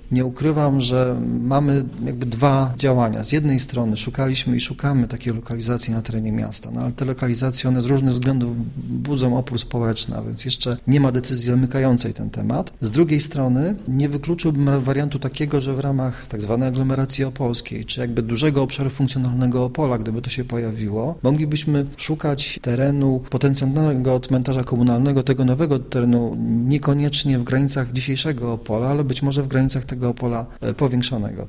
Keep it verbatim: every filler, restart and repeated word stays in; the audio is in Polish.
nie ukrywam, że mamy jakby dwa działania. Z jednej strony szukaliśmy i szukamy takiej lokalizacji na terenie miasta, no ale te lokalizacje, one z różnych względów budzą opór społeczny, a więc jeszcze nie ma decyzji zamykającej ten temat. Z drugiej strony nie wykluczyłbym wariantu takiego, że w ramach tak zwanej aglomeracji opolskiej, czy jakby dużego obszaru funkcjonalnego Opola, gdyby to się pojawiło, moglibyśmy szukać terenu potencjalnego cmentarza komunalnego, tego nowego terenu, niekoniecznie w granicach dzisiejszego Opola, ale być może w granicach tego Opola powiększonego.